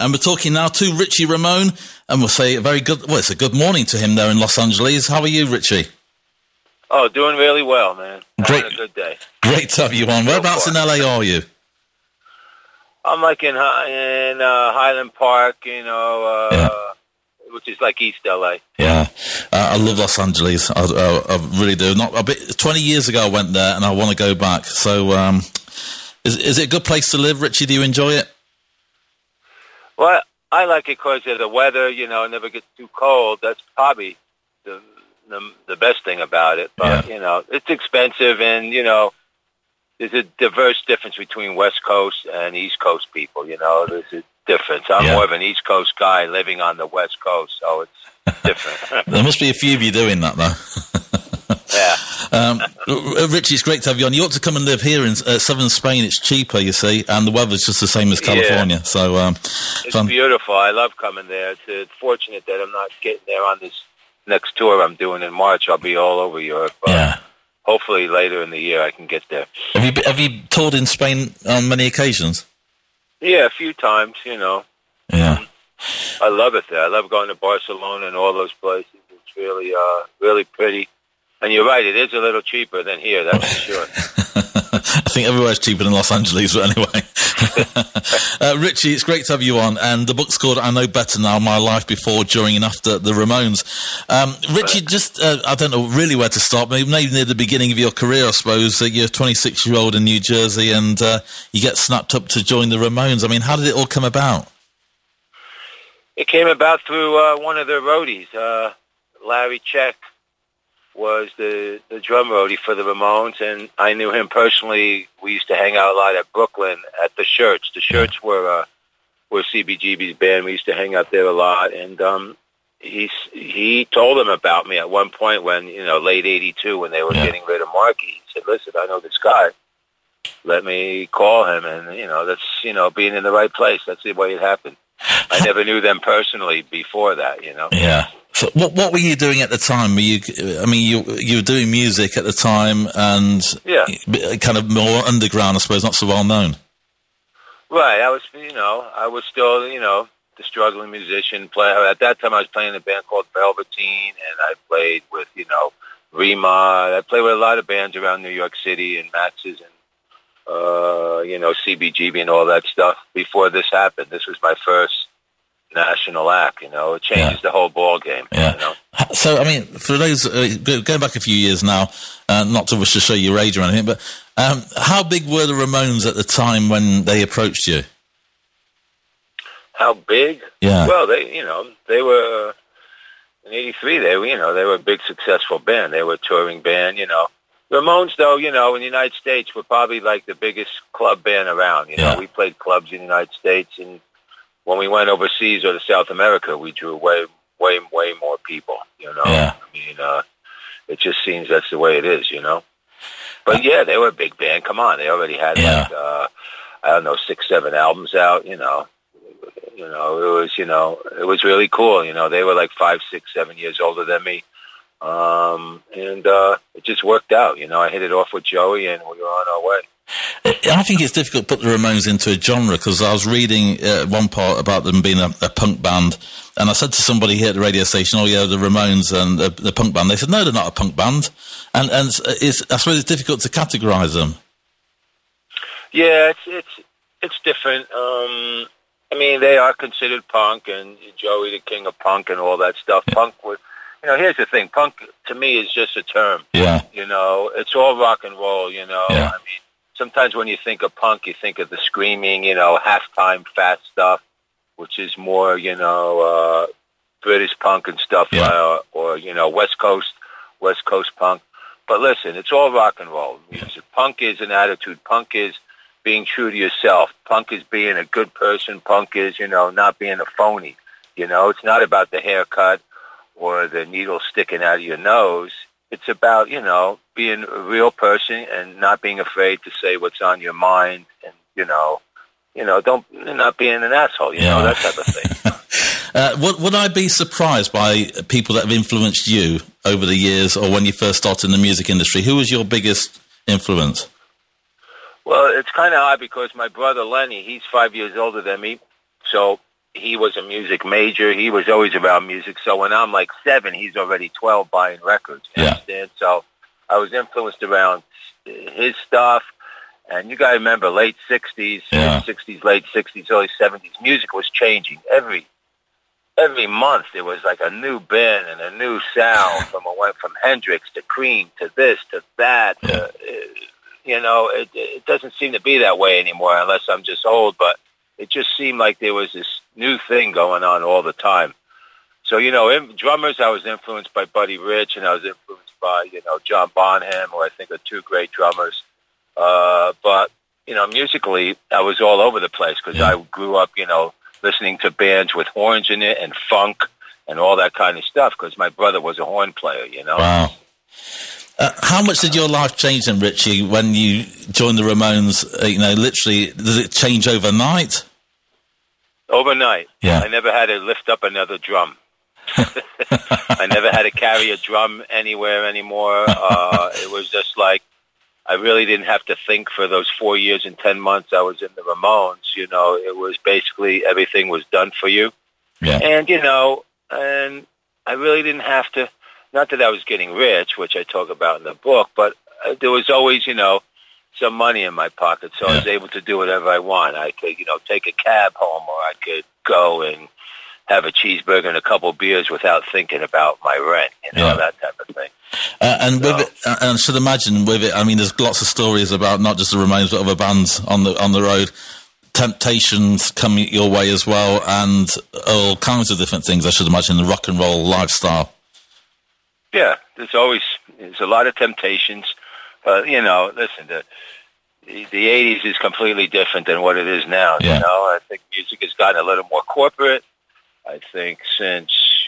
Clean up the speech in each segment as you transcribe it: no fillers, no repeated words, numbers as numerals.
And we're talking now to Richie Ramone, and we'll say it's a good morning to him there in Los Angeles. How are you, Richie? Oh, doing really well, man. Having a good day. Great to have you on. Whereabouts in LA are you? I'm like in Highland Park, which is like East LA. Yeah, I love Los Angeles. I really do. 20 years ago I went there, and I want to go back. So, is it a good place to live, Richie? Do you enjoy it? Well, I like it because of the weather. Never gets too cold. That's probably the best thing about it. But it's expensive, and there's a diverse difference between West Coast and East Coast people. There's a difference. I'm more of an East Coast guy living on the West Coast, so it's different. There must be a few of you doing that, though. Yeah. Richie, it's great to have you on. You ought to come and live here in southern Spain. It's cheaper, you see, and the weather's just the same as California. So it's beautiful. I love coming there. It's fortunate that I'm not getting there on this next tour I'm doing in March. I'll be all over Europe. Hopefully later in the year I can get there. Have you toured in Spain on many occasions? Yeah, a few times, Yeah. I love it there. I love going to Barcelona and all those places. It's really, really pretty. And you're right, it is a little cheaper than here, that's for sure. I think everywhere's cheaper than Los Angeles, but anyway. Richie, it's great to have you on. And the book's called I Know Better Now, My Life Before, During and After the Ramones. Richie, just, I don't know really where to start, maybe near the beginning of your career, I suppose. You're a 26-year-old in New Jersey and you get snapped up to join the Ramones. I mean, how did it all come about? It came about through one of the roadies. Larry Check was the drum roadie for the Ramones, and I knew him personally. We used to hang out a lot at Brooklyn at the Shirts. The Shirts were CBGB's band. We used to hang out there a lot, and he told them about me at one point when, late 82, when they were getting rid of Marky. He said, listen, I know this guy. Let me call him, and, that's, being in the right place. That's the way it happened. I never knew them personally before that, Yeah. So what were you doing at the time? You were doing music at the time, and kind of more underground, I suppose, not so well known. Right. I was still, the struggling musician. At that time, I was playing in a band called Velveteen, and I played with, Rema. I played with a lot of bands around New York City and Max's and, CBGB and all that stuff before this happened. This was my first national act, it changes the whole ball game. Yeah. So, for those, going back a few years now, not to wish to show your age or anything, but how big were the Ramones at the time when they approached you? How big? Yeah. Well, they were, in 83, they were a big successful band. They were a touring band, Ramones, though, in the United States, were probably like the biggest club band around. We played clubs in the United States, and when we went overseas or to South America, we drew way more people, Yeah. It just seems that's the way it is, But yeah, they were a big band. Come on, they already had I don't know, 6-7 albums out, it was really cool. They were like 5, 6, 7 years older than me. And it just worked out, I hit it off with Joey and we were on our way. I think it's difficult to put the Ramones into a genre, because I was reading one part about them being a punk band, and I said to somebody here at the radio station, oh yeah, the Ramones and the punk band. They said, no, they're not a punk band. And I suppose it's difficult to categorize them. Yeah, it's different. They are considered punk, and Joey the king of punk and all that stuff. Punk was, here's the thing, punk to me is just a term. Yeah. It's all rock and roll, Yeah. Sometimes when you think of punk, you think of the screaming, halftime fast stuff, which is more, British punk and stuff, or West Coast punk. But listen, it's all rock and roll music. Punk is an attitude. Punk is being true to yourself. Punk is being a good person. Punk is, not being a phony. It's not about the haircut or the needle sticking out of your nose. It's about, being a real person and not being afraid to say what's on your mind, and, not being an asshole, that type of thing. Would I be surprised by people that have influenced you over the years, or when you first started in the music industry? Who was your biggest influence? Well, it's kind of odd because my brother Lenny, he's 5 years older than me, so he was a music major. He was always around music. So when I'm like 7, he's already 12 buying records. You understand? So I was influenced around his stuff. And you got to remember, late 60s, late 60s, early 70s, music was changing. Every month there was like a new band and a new sound. It went from Hendrix to Cream to this to that. It doesn't seem to be that way anymore unless I'm just old. But it just seemed like there was this new thing going on all the time. So, drummers, I was influenced by Buddy Rich, and I was influenced by, John Bonham, who I think are 2 great drummers. But, musically, I was all over the place because I grew up, listening to bands with horns in it and funk and all that kind of stuff because my brother was a horn player, Wow. How much did your life change then, Richie, when you joined the Ramones? Literally, did it change overnight? Overnight. Yeah. I never had to lift up another drum. I never had to carry a drum anywhere anymore. It was just like I really didn't have to think for those 4 years and 10 months I was in the Ramones. It was basically everything was done for you. Yeah. And, and I really didn't have to. Not that I was getting rich, which I talk about in the book, but there was always, some money in my pocket, so I was able to do whatever I want. I could, take a cab home, or I could go and have a cheeseburger and a couple of beers without thinking about my rent, that type of thing. With it, and I should imagine with it, I mean, there's lots of stories about not just the Ramones, but other bands on the road. Temptations come your way as well, and all kinds of different things, I should imagine, the rock and roll lifestyle. Yeah, there's a lot of temptations. Listen, the 80s is completely different than what it is now. Yeah. I think music has gotten a little more corporate. I think since,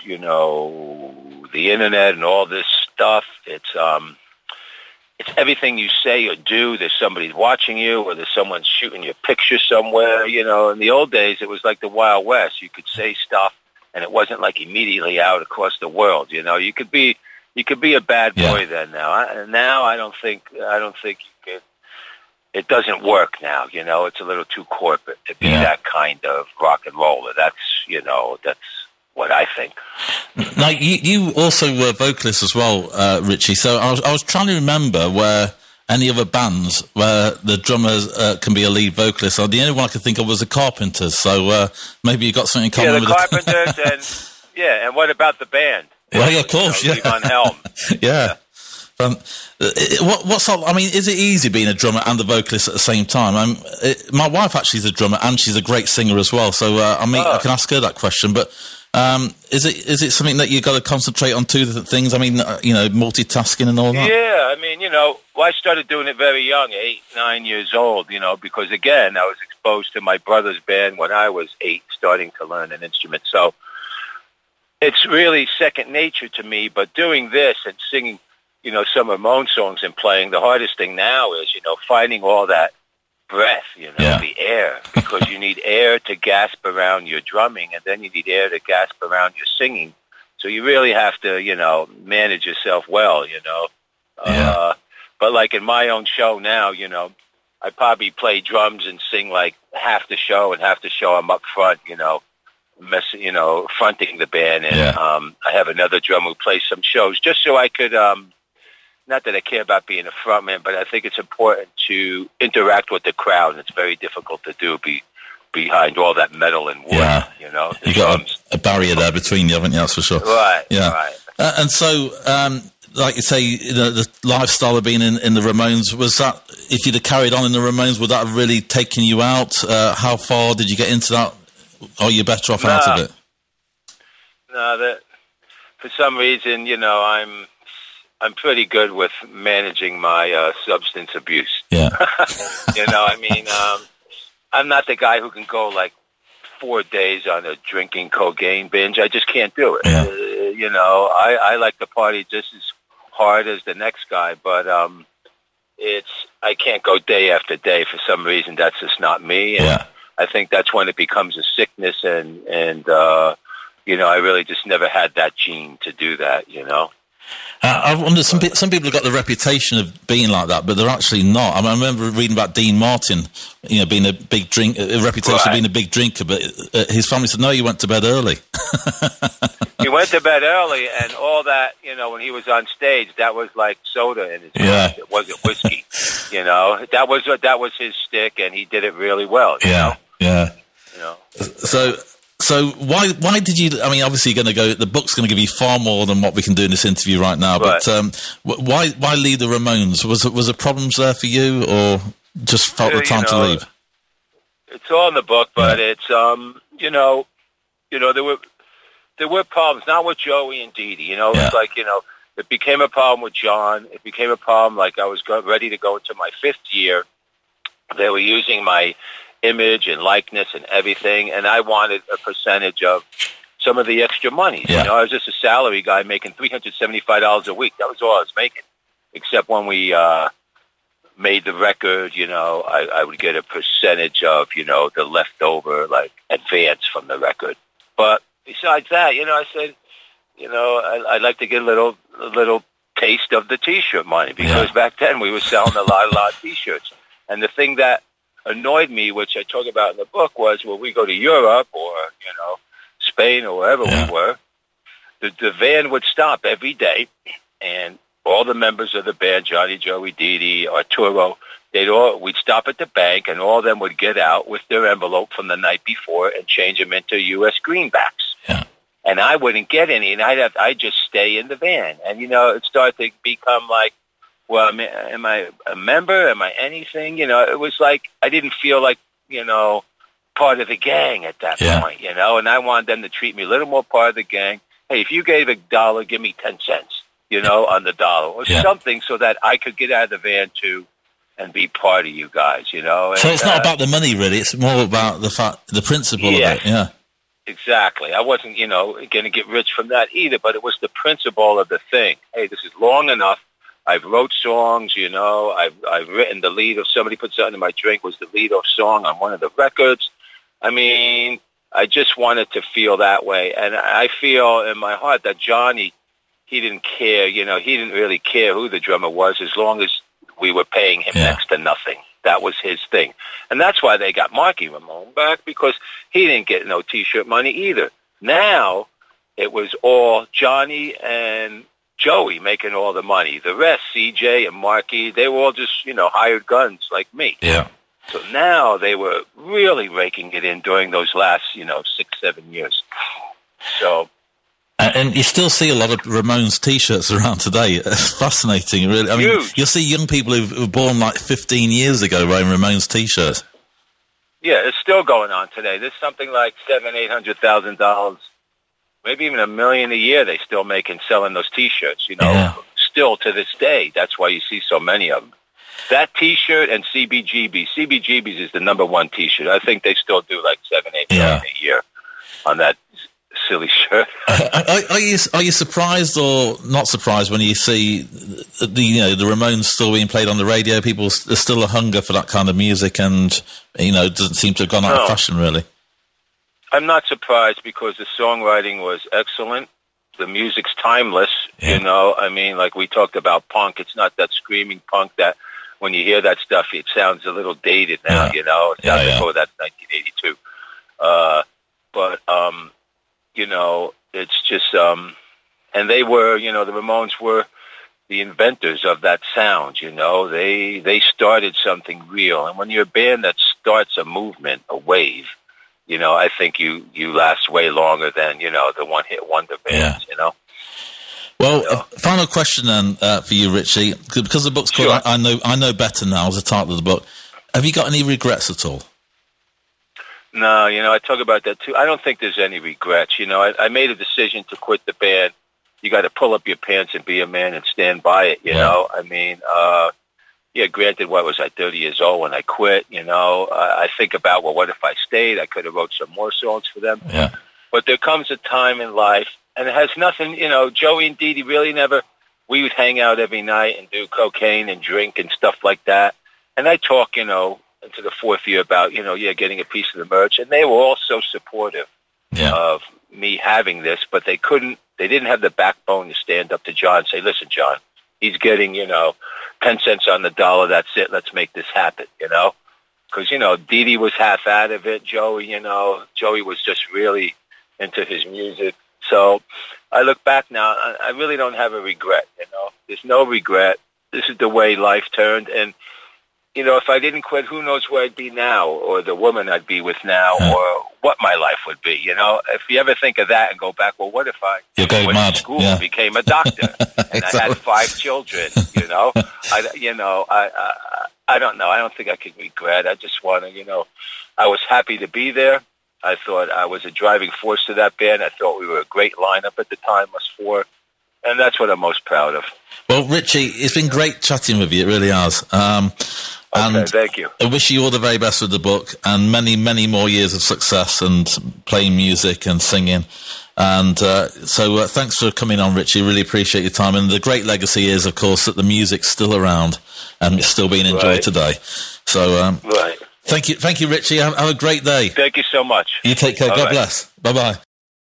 the internet and all this stuff, it's everything you say or do, there's somebody watching you or there's someone shooting your picture somewhere. In the old days, it was like the Wild West. You could say stuff and it wasn't like immediately out across the world. You could be a bad boy then. Now I don't think you could. It doesn't work now. It's a little too corporate to be that kind of rock and roller. That's what I think. Now you also were vocalist as well, Richie. So I was trying to remember where any other bands where the drummers can be a lead vocalist. The only one I could think of was the Carpenters. So maybe you got something in common with the Carpenters. And what about the band? Well, of course, Levon Helm. Yeah. Is it easy being a drummer and a vocalist at the same time? My wife actually is a drummer and she's a great singer as well. So, I can ask her that question, but, is it something that you got to concentrate on 2 different things? Multitasking and all that? Yeah. I started doing it very young, 8, 9 years old, because again, I was exposed to my brother's band when I was 8, starting to learn an instrument. So, it's really second nature to me, but doing this and singing, some Ramones songs and playing, the hardest thing now is, finding all that breath, the air, because you need air to gasp around your drumming, and then you need air to gasp around your singing. So you really have to, manage yourself well, But like in my own show now, I probably play drums and sing like half the show, and half the show I'm up front, fronting the band, and I have another drummer who plays some shows just so I could, not that I care about being a frontman, but I think it's important to interact with the crowd, and it's very difficult to do behind all that metal and wood, You got a barrier there between you, haven't you? That's for sure. Right, yeah. Right. And so, like you say, the lifestyle of being in the Ramones, was that, if you'd have carried on in the Ramones, would that have really taken you out? How far did you get into that? Or you're better off out of it? No, for some reason, I'm pretty good with managing my substance abuse. Yeah. I'm not the guy who can go like 4 days on a drinking cocaine binge. I just can't do it. Yeah. I like to party just as hard as the next guy, but I can't go day after day for some reason. That's just not me. And I think that's when it becomes a sickness, and I really just never had that gene to do that, I wonder, some people have got the reputation of being like that, but they're actually not. I mean, I remember reading about Dean Martin, being a big a reputation of being a big drinker, but his family said, no, he went to bed early. He went to bed early, and all that, when he was on stage, that was like soda in his mouth. It wasn't whiskey, That was his stick, and he did it really well, you know? Yeah. So why did you? I mean, obviously you're going to go. The book's going to give you far more than what we can do in this interview right now. Right. But why leave the Ramones? Was there problems there for you, or just felt the time to leave? It's all in the book, but it's there were problems, not with Joey and Dee Dee. It's like it became a problem with John. It became a problem. Like I was ready to go into my 5th year. They were using my image and likeness and everything, and I wanted a percentage of some of the extra money. I was just a salary guy making $375 a week. That was all I was making, except when we made the record, I would get a percentage of, the leftover, like, advance from the record. But besides that, I said, I'd like to get a little taste of the T-shirt money, because back then we were selling a lot of T-shirts. And the thing that annoyed me, which I talk about in the book, was when we go to Europe or, Spain or wherever we were, the van would stop every day, and all the members of the band, Johnny, Joey, Dee Dee, Arturo, we'd stop at the bank, and all of them would get out with their envelope from the night before and change them into U.S. greenbacks. Yeah. And I wouldn't get any, and I'd just stay in the van. And, it started to become like, well, am I a member? Am I anything? It was like I didn't feel like, part of the gang at that point, and I wanted them to treat me a little more part of the gang. Hey, if you gave $1, give me 10 cents, on the dollar or something, so that I could get out of the van too and be part of you guys, And, so it's not about the money, really. It's more about the principle of it. Yeah. Exactly. I wasn't, going to get rich from that either, but it was the principle of the thing. Hey, this is long enough. I've wrote songs, I've written the lead of Somebody Put Something in My Drink was the lead of song on one of the records. I mean, I just wanted to feel that way. And I feel in my heart that Johnny, he didn't care, he didn't really care who the drummer was as long as we were paying him next to nothing. That was his thing. And that's why they got Marky Ramone back, because he didn't get no T-shirt money either. Now, it was all Johnny and Joey making all the money. The rest, CJ and Marky, they were all just, hired guns like me. Yeah. So now they were really raking it in during those last, 6-7 years. So. And you still see a lot of Ramones T-shirts around today. It's fascinating, really. I mean, you'll see young people who were born like 15 years ago wearing Ramones T-shirts. Yeah, it's still going on today. There's something like $700,000-$800,000. Maybe even $1 million a year they still make and selling those T-shirts, still to this day. That's why you see so many of them. That T-shirt and CBGB. CBGB's is the #1 T-shirt. I think they still do like $7-8 million a year on that silly shirt. Are you surprised or not surprised when you see the Ramones still being played on the radio? There's still a hunger for that kind of music, and it doesn't seem to have gone out of fashion, really. I'm not surprised, because the songwriting was excellent. The music's timeless, I mean, like we talked about punk. It's not that screaming punk that when you hear that stuff, it sounds a little dated now, It sounds like, oh, that's 1982. It's just, and they were, the Ramones were the inventors of that sound, They started something real. And when you're a band that starts a movement, a wave, I think you last way longer than, the one-hit wonder bands, Well, final question then for you, Richie, because the book's called I Know Better Now, is the title of the book. Have you got any regrets at all? No, I talk about that too. I don't think there's any regrets. I made a decision to quit the band. You got to pull up your pants and be a man and stand by it, you know? I mean, granted, what was I, 30 years old when I quit, I think about, well, what if I stayed? I could have wrote some more songs for them. Yeah. But there comes a time in life, and it has nothing, Joey and Dee Dee really never, we would hang out every night and do cocaine and drink and stuff like that. And I talk, into the 4th year about, getting a piece of the merch. And they were all so supportive of me having this, but they didn't have the backbone to stand up to John and say, listen, John, he's getting, 10 cents on the dollar. That's it. Let's make this happen, Because, Dee Dee was half out of it. Joey was just really into his music. So I look back now, I really don't have a regret, There's no regret. This is the way life turned. And, if I didn't quit, who knows where I'd be now, or the woman I'd be with now, or what my life would be, If you ever think of that and go back, well, what if I went to school and became a doctor and exactly. I had 5 children, I don't know. I don't think I could regret. I just want to, I was happy to be there. I thought I was a driving force to that band. I thought we were a great lineup at the time, us 4. And that's what I'm most proud of. Well, Richie, it's been great chatting with you. It really has. Okay, thank you. I wish you all the very best with the book and many, many more years of success and playing music and singing. And so thanks for coming on, Richie. Really appreciate your time. And the great legacy is, of course, that the music's still around and it's still being enjoyed today. So right. Thank you, Richie. Have a great day. Thank you so much. You take care. God bless. Bye-bye.